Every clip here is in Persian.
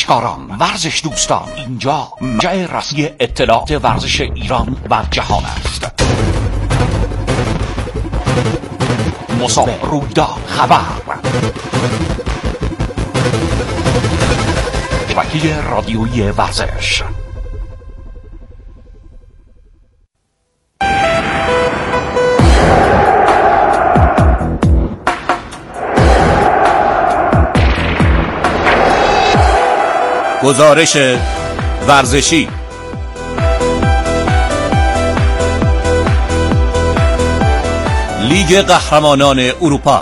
ورزشکاران، ورزش دوستان، اینجا جای رسمی اطلاعات ورزش ایران و جهان است. مسابقه، رویداد، خبر، شبکه رادیویی ورزش. گزارش ورزشی. لیگ قهرمانان اروپا.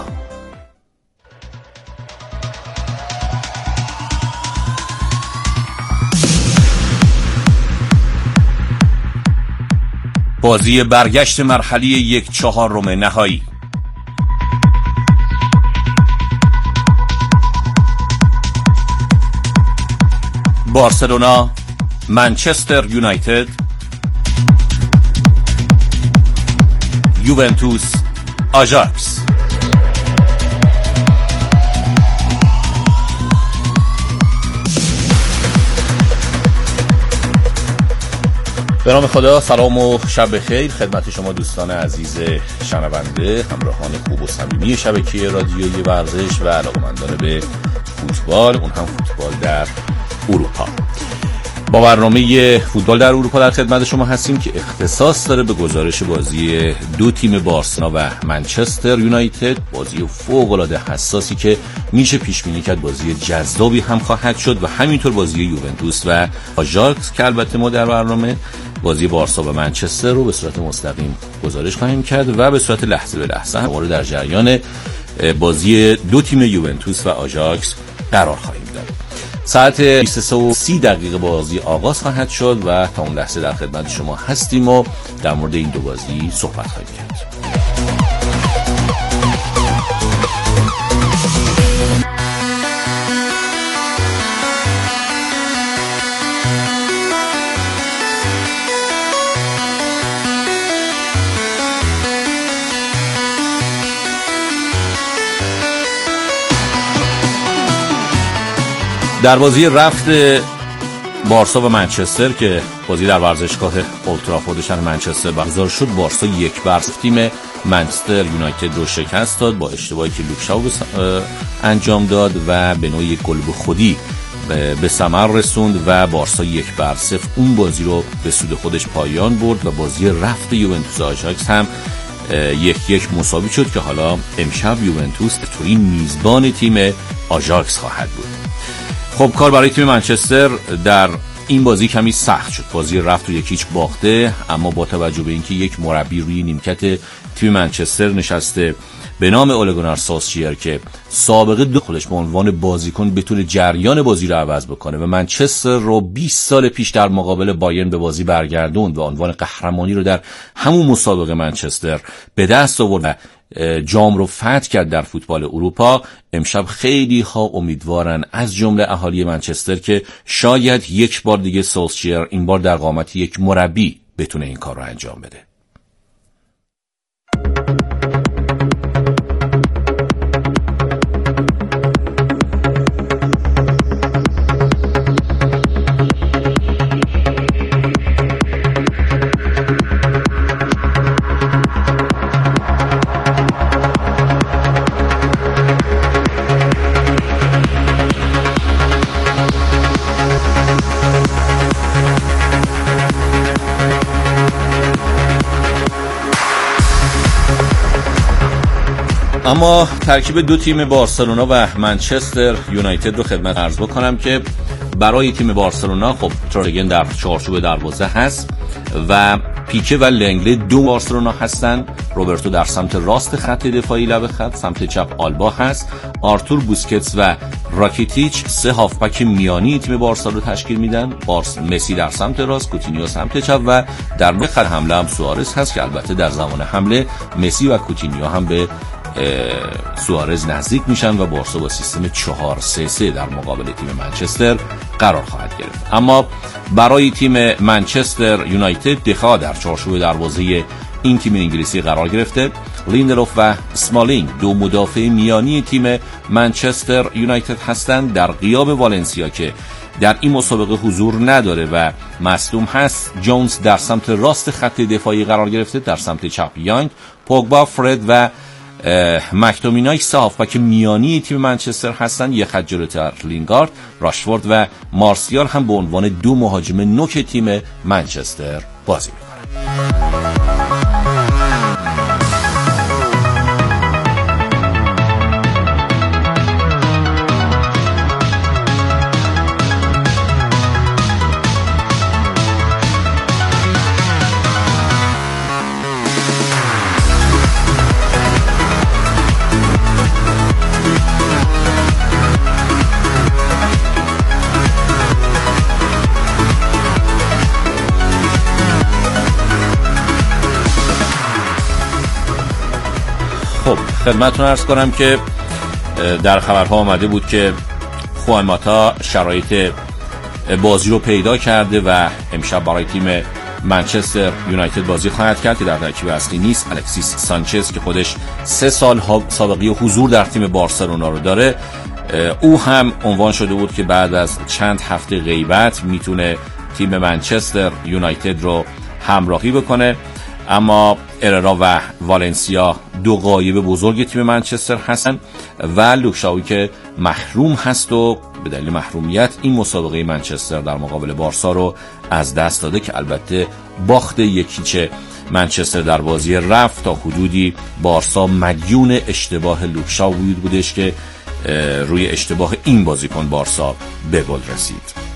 بازی برگشت مرحله 1/4 نهایی. بارسلونا، منچستر یونایتد، یوونتوس، آژاکس. به نام خدا، سلام و شب خیر خدمت شما دوستان عزیز شنونده، همراهان خوب و صمیمی شبکه رادیویی ورزش و علاقه‌مندان به فوتبال، اون هم فوتبال در اروپا. با برنامه فوتبال در اروپا در خدمت شما هستیم که اختصاص داره به گزارش بازی دو تیم بارسلونا و منچستر یونایتد، بازی فوق‌العاده حساسی که میشه پیش بینی کرد بازی جذابی هم خواهد شد و همینطور بازی یوونتوس و آژاکس که البته ما در برنامه بازی بارسا و منچستر رو به صورت مستقیم گزارش خواهیم کرد و به صورت لحظه به لحظه هم در جریان بازی دو تیم یوونتوس و آژاکس قرار خواهیم داد. ساعت 23:30 بازی آغاز خواهد شد و تا اون لحظه در خدمت شما هستیم و در مورد این دو بازی صحبت خواهیم کرد. در بازی رفت بارسا و منچستر که بازی در ورزشگاه اولترافورد شهر منچستر برگزار شد، بارسا 1-0 تیم منچستر یونایتد رو شکست داد با اشتباهی که لوک شاو انجام داد و به نوعی گل به خودی به ثمر رسوند و بارسا 1-0 اون بازی رو به سود خودش پایان برد و بازی رفت یوونتوس آژاکس هم 1-1 مساوی شد که حالا امشب یوونتوس تورین میزبان تیم آژاکس خواهد بود. خب کار برای تیم منچستر در این بازی کمی سخت شد. بازی رفت رو 1-0 باخته، اما با توجه به اینکه یک مربی روی نیمکت تیم منچستر نشسته به نام اوله گونار سولشیر که سابقه دو خودش به عنوان بازیکن بتونه جریان بازی رو عوض بکنه و منچستر رو 20 سال پیش در مقابل بایرن به بازی برگردوند و عنوان قهرمانی رو در همون مسابقه منچستر به دست آورد، جام رو فتح کرد در فوتبال اروپا. امشب خیلی ها امیدوارن از جمله اهالی منچستر که شاید یک بار دیگه سولشیر این بار در قامت یک مربی بتونه این کار رو انجام بده. اما ترکیب دو تیم بارسلونا و منچستر یونایتد رو خدمت عرض بکنم که برای تیم بارسلونا خب ترگن در چارچوب دروازه هست و پیکه و لنگله دو بارسلونا هستن. روبرتو در سمت راست خط دفاعی لبه خط، سمت چپ آلبا هست. آرتور بوسکتس و راکیتیچ سه هافبک میانی تیم بارسا رو تشکیل میدن. مسی در سمت راست، کوتینیو سمت چپ و در خط حمله هم سوارز هست که البته در زمان حمله مسی و کوتینیو هم به سوارز نزدیک میشن و بارسا با سیستم 4-3-3 در مقابل تیم منچستر قرار خواهد گرفت. اما برای تیم منچستر یونایتد دفاع در چارچوب دروازه این تیم انگلیسی قرار گرفته. لیندلوف و اسمالینگ دو مدافع میانی تیم منچستر یونایتد هستند در غیاب والنسیا که در این مسابقه حضور نداره و مصدوم هست. جونز در سمت راست خط دفاعی قرار گرفته، در سمت چپ یانگ، پوگبا، فرد و مک‌تومینای سه هافبک میانی تیم منچستر هستن. یک خط جلوتر لینگارد، راشفورد و مارسیال هم به عنوان دو مهاجم نوک تیم منچستر بازی میکنن. خب خدمتتون عرض کنم که در خبرها آمده بود که خوان ماتا شرایط بازی رو پیدا کرده و امشب برای تیم منچستر یونایتد بازی خواهد کرد که در ترکیب اصلی نیست. الکسیس سانچز که خودش 3 سال سابقه حضور در تیم بارسلونا رو داره، او هم عنوان شده بود که بعد از چند هفته غیبت میتونه تیم منچستر یونایتد رو همراهی بکنه. اما اررا و والنسیا دو غایب بزرگ تیم منچستر هستن و لوکشاوی که محروم هست و به دلیل محرومیت این مسابقه منچستر در مقابل بارسا رو از دست داده که البته باخت 1-0 منچستر در بازی رفت تا حدودی بارسا مدیون اشتباه لوکشاوی بودش که روی اشتباه این بازیکن بارسا به گل رسید.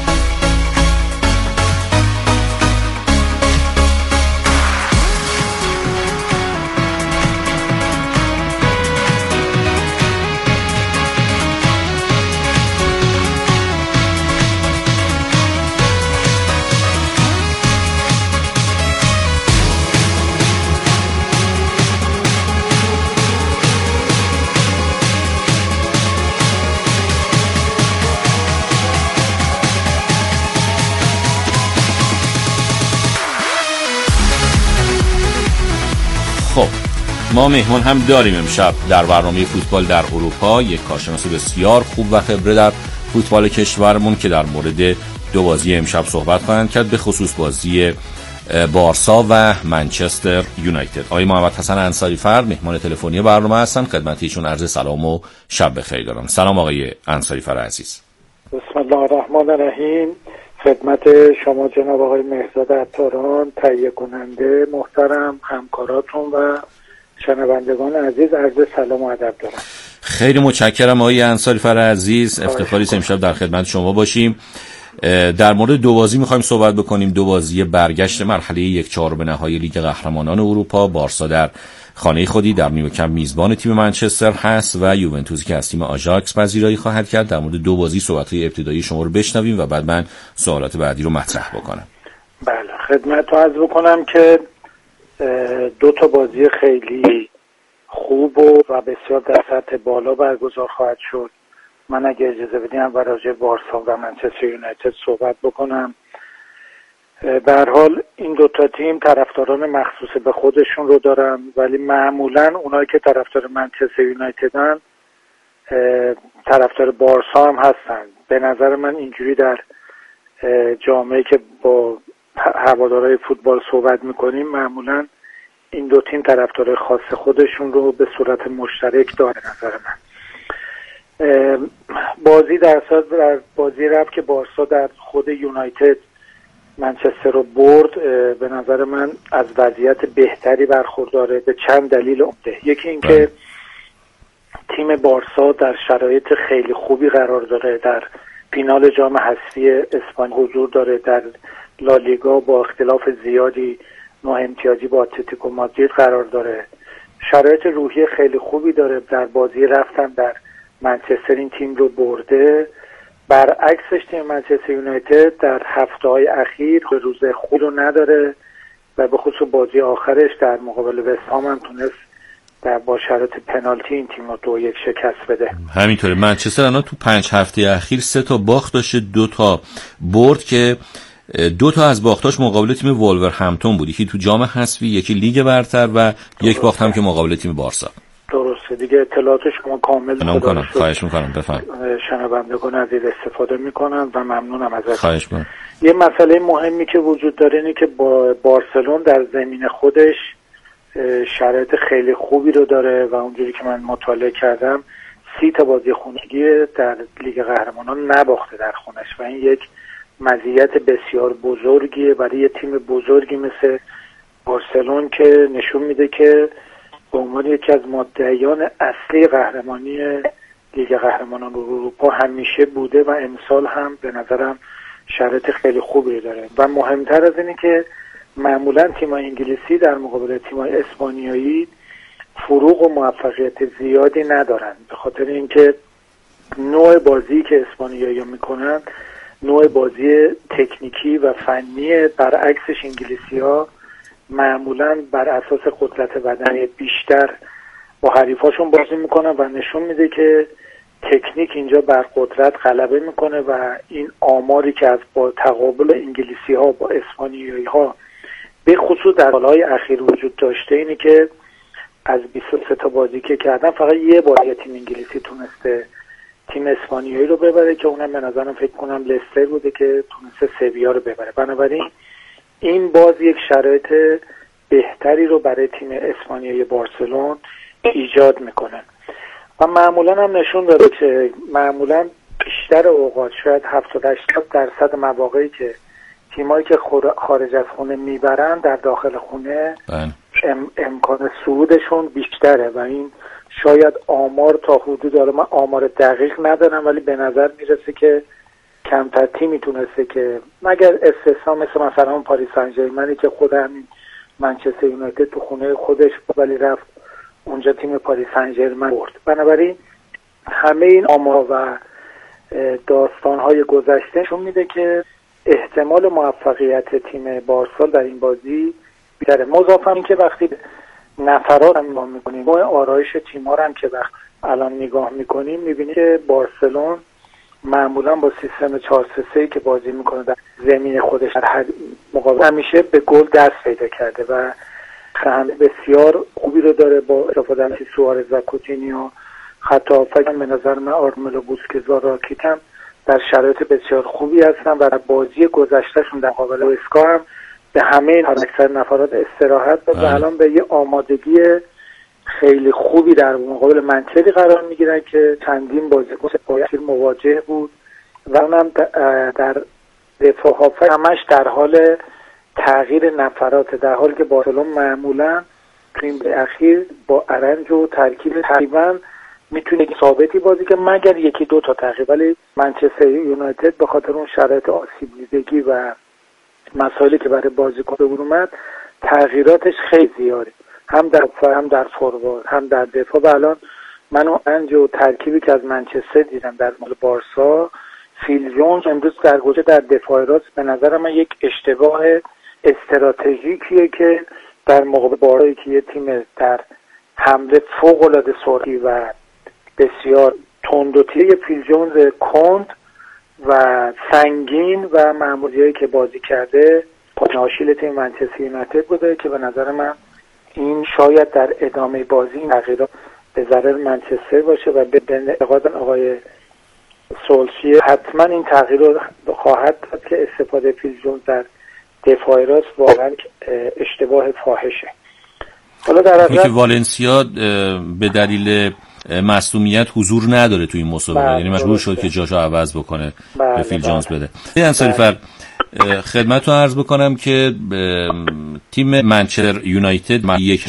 خب ما مهمان هم داریم امشب در برنامه فوتبال در اروپا، یک کارشناس بسیار خوب و خبره در فوتبال کشورمون که در مورد دو بازی امشب صحبت خواهند کرد، به خصوص بازی بارسا و منچستر یونایتد. آقای محمد حسن انصاری فرد مهمان تلفنی برنامه هستن. خدمت ایشون عرض سلام و شب بخیر دارم. سلام آقای انصاری فرد عزیز. بسم الله الرحمن الرحیم. خدمت شما جناب آقای مهرزاد عطاران، تهیه کننده محترم، همکاراتون و شنوندگان عزیز عرض سلام و ادب دارم. خیلی متشکرم آقای انصاری فرد عزیز. افتخاری است امشب در خدمت شما باشیم. در مورد دو بازی می‌خوایم صحبت بکنیم، دو بازی برگشت مرحله 1/4 نهایی لیگ قهرمانان اروپا. بارسا در خانه خودی در نیوکمپ میزبان تیم منچستر هست و یوونتوسی که از تیم آژاکس پذیرایی خواهد کرد. در مورد دو بازی صحبت‌های ابتدایی شما رو بشنویم و بعد من سوالات بعدی رو مطرح بکنم. بله، خدمتتون عرض بکنم که دو تا بازی خیلی خوب و بسیار در سطح بالا برگزار خواهد شد. من اگه اجازه بدین اول راجع به بارسا و منچستر یونایتد صحبت بکنم. به هر حال این دو تا تیم طرفداران مخصوص به خودشون رو دارن، ولی معمولا اونایی که طرفدار منچستر یونایتدن طرفدار بارسا هم هستن. به نظر من اینجوری در جامعه که با هوادارهای فوتبال صحبت میکنیم معمولا این دو تیم طرفدار خاص خودشون رو به صورت مشترک داره. نظر من بازی در بازی رفت که بارسا در خود یونایتد منچستر رو برد، به نظر من از وضعیت بهتری برخورداره به چند دلیل عمده. یکی اینکه تیم بارسا در شرایط خیلی خوبی قرار داره، در فینال جام حذفی اسپانیا حضور داره، در لالیگا با اختلاف زیادی 9 امتیازی با اتلتیکو مادرید قرار داره، شرایط روحی خیلی خوبی داره. در بازی رفتن در منچستر این تیم رو برده. برعکسش تیم منچستر یونایتد در هفته‌های اخیر روز خوبی رو نداره و به خصوص بازی آخرش در مقابل وستهام هم تونست با شرایط پنالتی این تیم رو 2-1 شکست بده. همینطوره. منچستر الان تو 5 هفته اخیر 3 تا باخت داشته، 2 تا برد که 2 تا از باختاش مقابل تیم ولورهمپتون بود، یکی تو جام حذفی، یکی لیگ برتر و یک باخت هم که مقابل تیم بارسا. درست. باشه. دیگه اطلاعات شما کامل کنم. خواهش میکنم بفهم. شنوندگان عزیز استفاده میکنن و ممنونم ازتون. خواهش میکنم. یه مسئله مهمی که وجود داره اینه که با بارسلون در زمین خودش شرایط خیلی خوبی رو داره و اونجوری که من مطالعه کردم 30 تا بازی خونگی در لیگ قهرمانان نباخته در خونش و این یک مزیت بسیار بزرگیه برای یه تیم بزرگی مثل بارسلون که نشون میده که به عنوان یکی از مدعیان اصلی قهرمانی لیگ قهرمانان اروپا همیشه بوده و امسال هم به نظرم شرایط خیلی خوبی داره و مهمتر از اینه که معمولا تیم‌های انگلیسی در مقابل تیم‌های اسپانیایی فروغ و موفقیت زیادی ندارن به خاطر اینکه نوع بازی که اسپانیایی‌ها میکنن نوع بازی تکنیکی و فنی، برعکسش انگلیسی‌ها معمولا بر اساس قدرت بدنی بیشتر با حریفاشون بازی میکنن و نشون میده که تکنیک اینجا بر قدرت غلبه میکنه و این آماری که از با تقابل انگلیسی‌ها با اسپانیایی‌ها به خصوص در سالهای اخیر وجود داشته اینه که از 23 تا بازی که کردن فقط یه بار تیم انگلیسی تونسته تیم اسپانیایی رو ببره که اونم به نظرم فکر کنم لستر بوده که تونسته سویا رو ببره. بنابراین این باز یک شرایط بهتری رو برای تیم اسپانیایی بارسلون ایجاد میکنه و معمولا هم نشون داده که معمولا بیشتر اوقات شاید 70-80% مواقعی که تیمایی که خارج از خونه میبرن در داخل خونه امکان صعودشون بیشتره و این شاید آمار تا حدود داره، من آمار دقیق ندارم ولی به نظر میرسه که کمتر تیمی تونسته که مگر استثنا مثلا اون پاریس سن ژرمنی که خود همین منچستر یونایتد تو خونه خودش ولی رفت اونجا تیم پاریس سن ژرمن برد. بنابراین همه این آمار و داستان‌های گذشتهشون میده که احتمال موفقیت تیم بارسا در این بازی بیشتره. مضافاً این که وقتی نفرات هم نگاه میکنیم نوع آرایش تیم‌ها هم که وقت الان نگاه میکنیم میبینیم که بارسلون معمولا با سیستم 4-3-3 که بازی میکنه در زمین خودش در مقابل همیشه به گل دست پیدا کرده و خط بسیار خوبی رو داره با استفاده از سوارز و کوتینیو. خط هافک به نظر من آرمل و بوسکز و راکیت هم در شرایط بسیار خوبی هستن و در بازی گذشتهشون در مقابل اسکا هم به همه این اکثر نفرات استراحت داد و الان به یه آمادگی خیلی خوبی در مقابل منچستر قرار میگیرن که چندین بازیکن مواجه بود و اونم در دفاع هافک همش در حال تغییر نفرات، در حالی که بارسلون معمولا تیم اخیر با ارنج و ترکیب تقریبا میتونه ثابتی بازی که مگر یکی دو تا تغییر، ولی منچستر یونایتد به خاطر اون شرایط آسیب دیدگی و مسائلی که برای بازیکن به اومد تغییراتش خیلی زیاده، هم در هم در فوروارد هم در دفاع. و الان من اون ارنج و ترکیبی که از منچستر دیدم در مال بارسا، فیل جونز امروز در گوشه در دفاع راست به نظر من یک اشتباه استراتژیکیه که در مقابل بارایی که یه تیم در حمله فوق‌العاده سرعتی و بسیار تند و تیز، فیل جونز کند و سنگین و معمولیایی که بازی کرده پاشیل تیم منچستر یونایتد بوده که به نظر من این شاید در ادامه بازی این تغییرات به ضرر منچستر باشه و به انتقاد آقای سولشیر حتما این تغییر رو خواهد داد که استفاده فیل جونز در دفاع راست واقعا اشتباه فاحشه. حالا در که والنسیا به دلیل مصدومیت حضور نداره تو این مسابقه، یعنی مجبور شد که جاشو عوض بکنه به فیل جونز بده. انصاری فر خدمتتون عرض بکنم که تیم منچستر یونایتد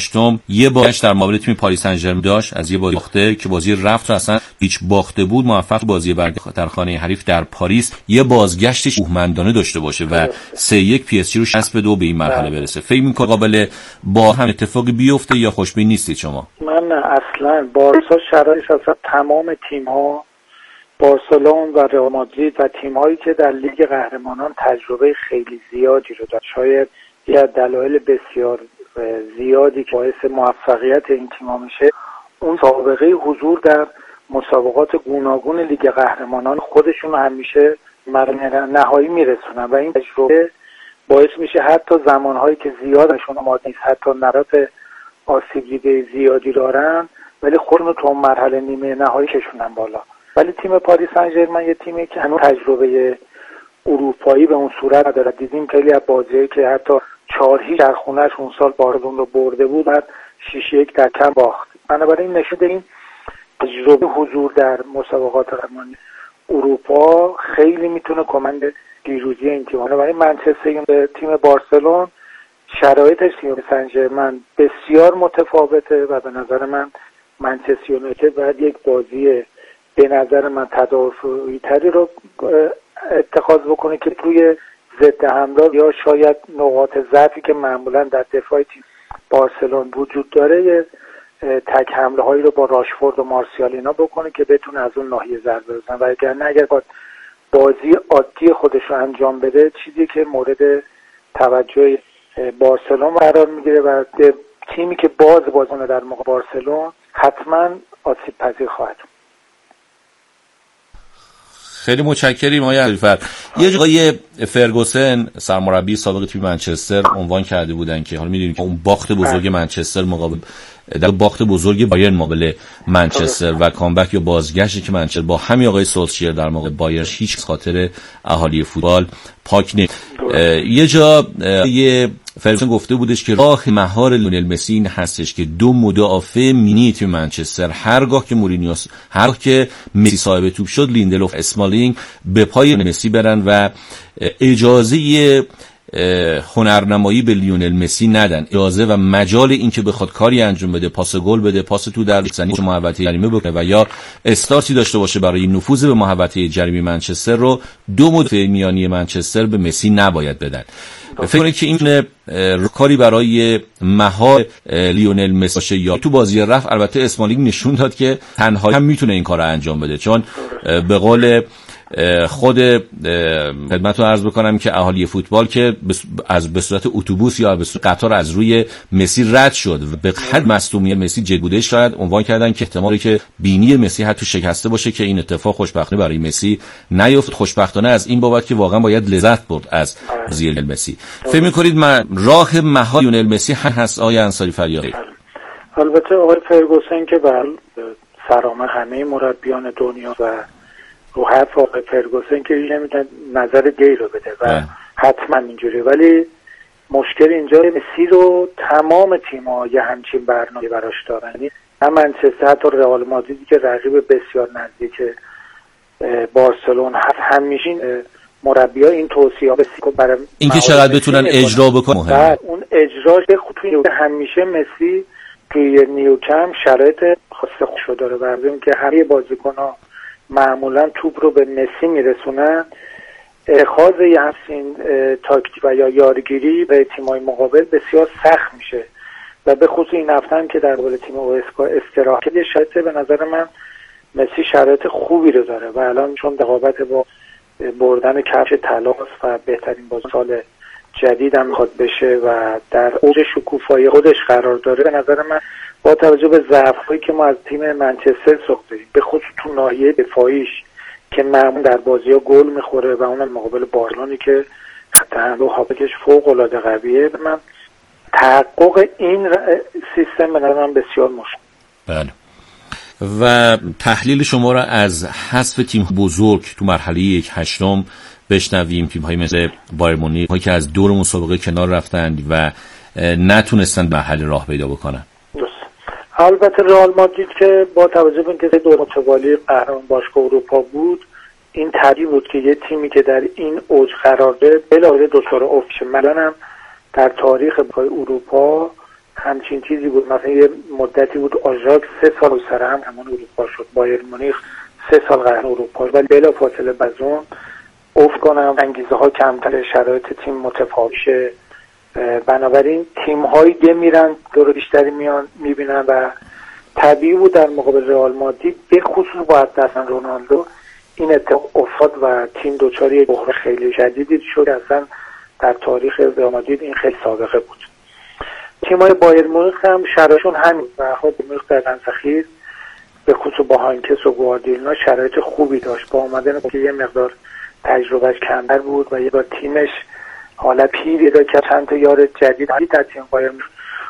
یه بازیش در مقابل تیم پاریس سن ژرمن داشت، از یه بازی باخته که بازی رفت اصلا هیچ باخته بود، موفق بازی در خانه حریف در پاریس یه بازگشتش هوشمندانه داشته باشه و 3-1 پی اس جی رو 6-2 به این مرحله برسه. فکر می‌کنید قابل با هم اتفاقی بیفته یا خوشبین نیستید شما؟ من اصلا بارسا شرایطش اصلا تمام تیم‌ها بارسلون و رئال مادرید و تیم‌هایی که در لیگ قهرمانان تجربه خیلی زیادی رو داشت، شاید یه دلایل بسیار زیادی که باعث موفقیت این تیم‌ها میشه اون سابقه حضور در مسابقات گوناگون لیگ قهرمانان خودشون همیشه نهایی میرسونن و این تجربه باعث میشه حتی زمانهایی که زیادشون آماده نیست، حتی نرات آسیب دیده زیادی دارن، ولی خودمون تو مرحله نیمه نهایی کشوندن بالا. ولی تیم پاریس سن ژرمن یه تیمی که هنوز تجربه اروپایی به اون صورت نداره. دیدیم خیلی از بازیایی که حتی 4-0 در خونه‌اش اون سال بارزون رو برده بود، بعد 6-1 در کم باخت. بنابراین نشون این تجربه حضور در مسابقات اروپا خیلی میتونه کمک به پیروزی این تیم. برای منچستر تیم بارسلون شرایطش تیم سن ژرمن بسیار متفاوته و به نظر من منچستر یونایتد باید یک بازی به نظر من تدافعی تری رو اتخاذ بکنه که روی ضد حمله یا شاید نقاط ضعفی که معمولا در دفاع تیم بارسلون وجود داره تک حمله هایی رو با راشفورد و مارسیال اینا بکنه که بتونه از اون ناحیه ضربه بزنه. و اگر با بازی عادی خودش رو انجام بده، چیزی که مورد توجه بارسلون قرار میگیره و تیمی که بازونه در موقع بارسلون حتما آسیب پذیر خواهد. خیلی متشکریم آقای علیفر. یه جای فرگوسن سرمربی سابق تیم منچستر عنوان کرده بودن که حالا می‌دونید که اون باخت بزرگ منچستر مقابل در باخت بزرگ بایرن مقابل منچستر و کامبک یا بازگشتی که منچستر با همین آقای سولشیر در موقع بایرن هیچ خاطر اهالی فوتبال پاک نیست. یه جا فرگوسن گفته بودش که راه مهار لیونل مسی این هستش که دو مدافع مینی تیم منچستر هرگاه که مسی صاحب توپ شد، لیندلوف اسمالینگ به پای مسی برن و اجازه هنرنمایی به لیونل مسی ندن، اجازه و مجال این که بخواد کاری انجام بده، پاس گل بده، پاس تو در زنی محوطه جریمه بکنه و یا استارتی داشته باشه برای نفوذ به محوطه جریمه منچستر رو دو مدافع میانی منچستر به مسی نباید بدن. فکر کنید که این کاری برای مهار لیونل مسی باشه یا تو بازی رفت؟ البته اسمالینگ نشون داد که تنهایی هم میتونه این کار رو انجام بده، چون به قول خود خدمتتون عرض بکنم که اهالی فوتبال که به صورت اتوبوس یا به صورت قطار از روی مسی رد شد و به حد مصدومی مسی جدی بوده، شاید عنوان کردن که احتمالی که بینی مسی حتی شکسته باشه که این اتفاق خوشبختانه برای مسی نیفت. خوشبختانه از این بابت که واقعا باید لذت برد از بازی لیونل مسی. فکر می‌کنید راه مهار لیونل مسی هست آقای انصاری فریادی؟ البته آقای فرگوسن که بر فرامه همه مربیان دنیا و رو حرف آقای فرگوسن که نمیتونه نظر دی رو بده و حتما اینجوری، ولی مشکل اینجا مسی رو تمام تیم‌ها یه همچین برنامه براش دارن. هم منچستر، حتی رئال مادریدی که رقیب بسیار نزدیک بارسلون همیشه مربی‌ها این توصیه‌ها برای اینکه چقدر بتونن اجرا بکنن مهمه. اون اجراش توی همیشه مسی توی نیوکمپ شرایط خاص خودشو داره و ببینیم که همه بازیکن‌ها معمولا توپ رو به مسی میرسونن، اتخاذ یه همچین تاکتیک و یا یارگیری به تیم‌های مقابل بسیار سخت میشه و به خصوص این هفته هم که در مقابل تیم اوسکا استراحت شرایط به نظر من مسی شرایط خوبی رو داره و الان چون رقابت با بردن کفش طلاست و بهترین بازی سال جدید هم میخواد بشه و در اوج شکوفایی خودش قرار داره، به نظر من با توجه به ضعف‌هایی که ما از تیم منچستر ساخته داریم، به خصوص تو ناحیه دفاعیش که معمول در بازی‌ها گل میخوره و اون مقابل بارسلونی که خط حمله و هافبکش فوق‌العاده قویه، من تحقق این سیستم به نظر من بسیار مشکل. بله. و تحلیل شما را از حذف تیم بزرگ تو مرحله 1/8 بشنویم. تیم‌های مثل بایر مونیخ که از دور مسابقه کنار رفتند و نتونستند مرحله راه پیدا بکنن. البته رئال مادرید که با توجه به اینکه دو متوالی قهرمان باشگاه اروپا بود، این طبیعی بود که یه تیمی که در این اوج قرار داره بلاخره دوچار افت شه. مثلا هم در تاریخ اروپا همچین چیزی بود، مثلا یه مدتی بود آژاکس 3 سال سر هم همون اروپا شد، بایر مونیخ 3 سال قهرمان اروپا، ولی بلافاصله بعدون افت کنم، انگیزه ها کمتر، شرایط تیم متفاوت شه. بنابراین تیم هایی که میرن دور بیشتری میان میبینن و طبیعی بود در مقابل رئال مادرید به خصوص با دستن رونالدو این اتفاق افتاد و تیم دوچار یک بحران خیلی شدیدی شد. اصلا در تاریخ رئال مادرید این خیلی سابقه بود. تیم‌های بایر مونیخ هم شرایطشون همین و خود مونیخ در انسخیر به خصوص با هانکس و گواردیولا شرایط خوبی داشت، با اومدن که یه مقدار تجربهش کمتر بود و یه بار تیمش حالا پیری داشت که چند تا یار جدید در تیم بایر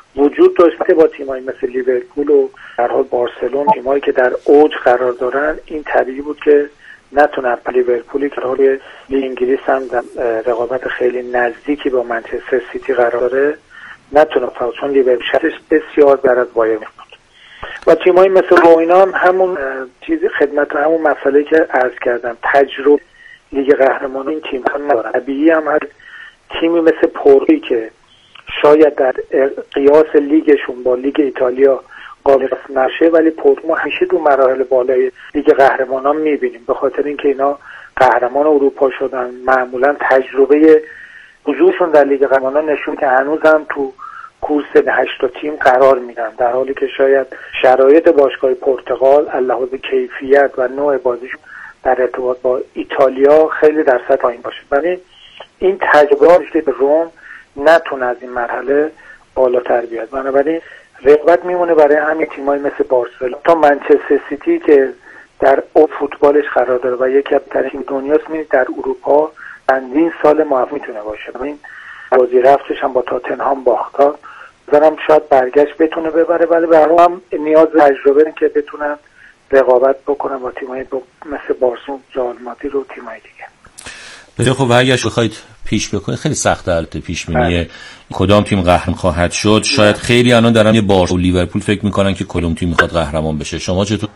وجود داشت با تیمایی مثل لیورپول و در حال بارسلون، تیمایی که در اوج قرار دارن، این طبیعی بود که نتونه لیورپولی که حال لیگ انگلیس هم در رقابت خیلی نزدیکی با منچستر سیتی قرار داره نتونه فقط، چون لیورپول شرطش بسیار بر از بایرن بود و تیمایی مثل روینا هم همون چیزی خدمت همون مسئله که عرض کردم، تجربه لیگ قهرمانان این تیم هم ندارن. طبیعی هم هست تیمی مثل پورتوی که شاید در قیاس لیگشون با لیگ ایتالیا قابل نشه، ولی پورتو ما همیشه تو مراحل بالای لیگ قهرمانان میبینیم به خاطر اینکه اینا قهرمان اروپا شدن. معمولا تجربه حضورشون در لیگ قهرمانان نشون که هنوزم تو کورس 8 تیم قرار میدن، در حالی که شاید شرایط باشگاه پرتغال لحاظ کیفیت و نوع بازیشون در ارتباط با ایتالیا خیلی در سطح پایین باشه. ولی این تجربه به روم نتونه از این مرحله بالاتر بیاد، بنابراین رقابت میمونه برای همین تیمایی مثل بارسلونا تا منچستر سیتی که در او فوتبالش قرار داره و یکی از ترین دنیاست. می‌بینید در اروپا چندین سال موفق میتونه باشه. این بازی رفتش هم با تاتنهام باخت، دارم شاید برگشت بتونه ببره، ولی برای هم نیاز به تجربه که بتونن رقابت بکنن با تیمایی مثل بارسلونا، رئال مادرید و تیمای دیگه. بسیار خب، اگه بخواید پیش بکنید خیلی سخته البته پیش بینی کدام تیم قهرمان خواهد شد. شاید خیلی الان دارن یه بارسا و لیورپول فکر میکنن که کدوم تیم میخواد قهرمان بشه. شما چطور؟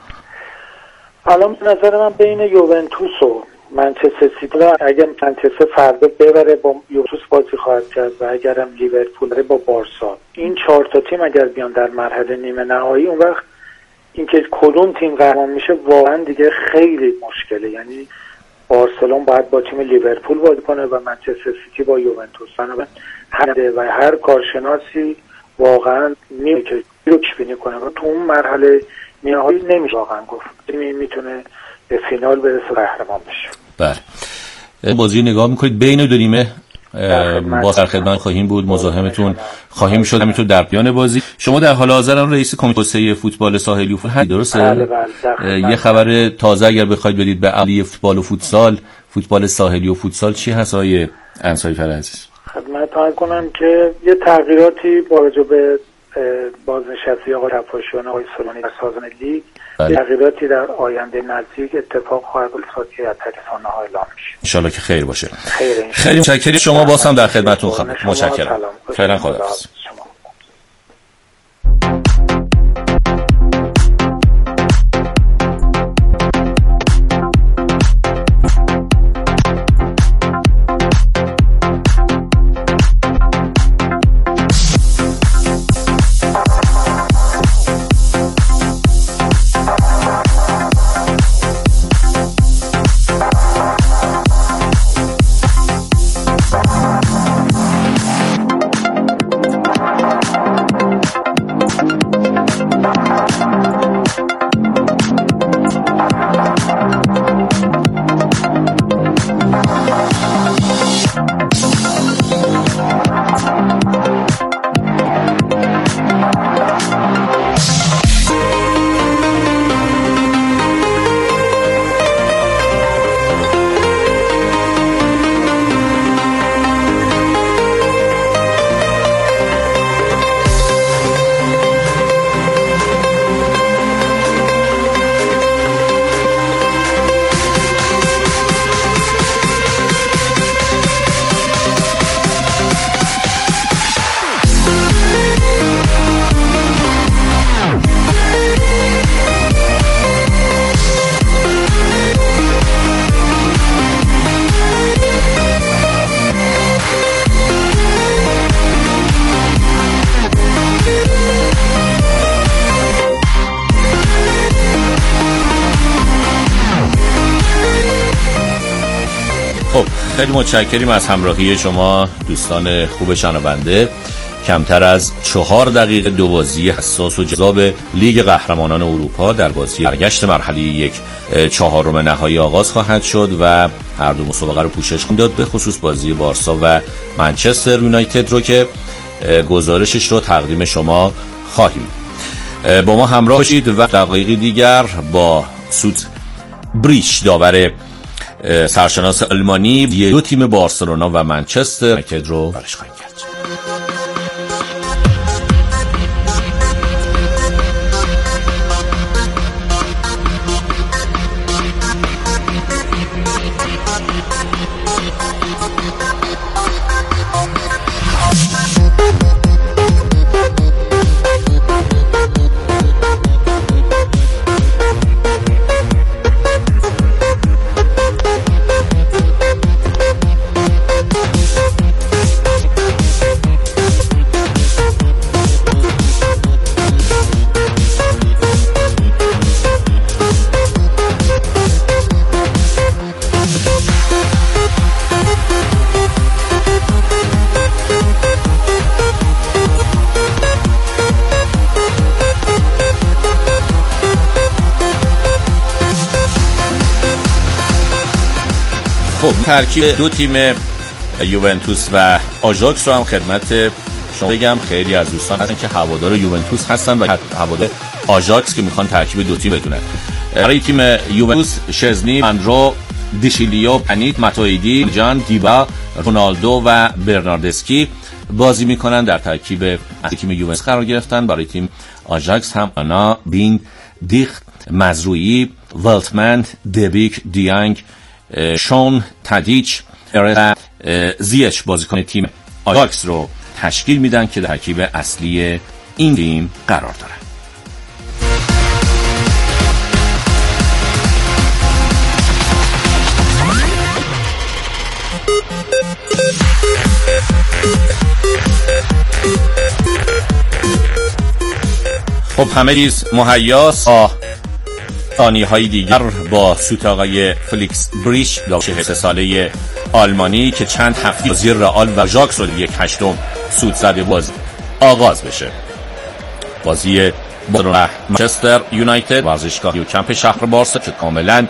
الان به نظر من بین یوونتوس و منچستر سیتی، اگر منچستر فردا ببره با یوونتوس بازی خواهد کرد و اگرم لیورپول بره با بارسا، این 4 تا تیم اگر بیان در مرحله نیمه نهایی، اون وقت اینکه کدوم تیم قهرمان میشه واقعا دیگه خیلی مشکله. یعنی بارسلون باید با تیم لیورپول بازی کنه و منچستر سیتی با یوونتوس. بنابراین هر کارشناسی واقعا نمیشه که رو پیش‌بینی کنه و تو اون مرحله نهایی نمیشه واقعا گفت میتونه به فینال برسه قهرمان بشه. بله، بازی نگاه میکنید بین دو نیمه با در خدمت خواهیم بود، مزاحمتون خواهیم شد. همینطور در پایان بازی شما در حال حاضر هم رئیس کمیته فوتبال ساحلی و فوتبال، درسته؟ بله. یه خبر تازه اگر بخواید بدید به علی فوتبال و فوتسال، فوتبال ساحلی و فوتسال، چی هست آقای انصاری فرعزیز؟ خدمتتون کنم که یه تغییراتی با وجه به بازنشسته آقای رفاشیان آقای سلطانی در سازمان لیگ، تغییراتی در آینده نزدیک اتفاق خواهد افتاد که از رسانه‌ها اعلام میشه. ان شاءالله که خیر باشه. خیلی متشکرم. شما باز هم در خدمتتون خواهم. متشکرم. فعلا خداحافظ. خیلی متشکریم از همراهی شما دوستان خوب شنونده. کمتر از 4 دقیقه دو بازی حساس و جذاب لیگ قهرمانان اروپا در بازی برگشت مرحله 1 چهارم نهایی آغاز خواهد شد و هر دو مسابقه رو پوشش خواهیم داد، به خصوص بازی بارسا و منچستر یونایتد رو که گزارشش رو تقدیم شما خواهیم. با ما همراه باشید و دقایقی دیگر با سوت بریچ داور سرشناس آلمانی دو تیم بارسلونا و منچستر یونایتد رو برش خواهیم کرد. خب ترکیب دو تیم یوونتوس و آژاکس رو هم خدمت شما بگم. خیلی از دوستان هستن که هوادار یوونتوس هستن و هوادار آژاکس که میخوان ترکیب دو تیم بدونن. برای تیم یوونتوس شزنی، اندرو، دیشیلیو، پنیت، ماتویدی، جان، دیبا، رونالدو و برناردسکی بازی میکنن. در ترکیب تیم یوونتوس قرار گرفتن. برای تیم آژاکس هم آنا، بین، دیخت، مزروعی، والتمن، دبیک، دیانگ، شون، تادیچ، زیچ بازیکن تیم آژاکس رو تشکیل میدن که در ترکیب اصلی این تیم قرار دارن. خب همه چیز مهیاست. ثانیه‌های دیگر با سوت آقای فلیکس بریش 18 ساله آلمانی که چند هفته بازی رئال و آژاکس رو 1/8 سود زده باز آغاز بشه. بازی با منچستر یونایتد ورزشگاه نیوکمپ شهر بارسا که کاملا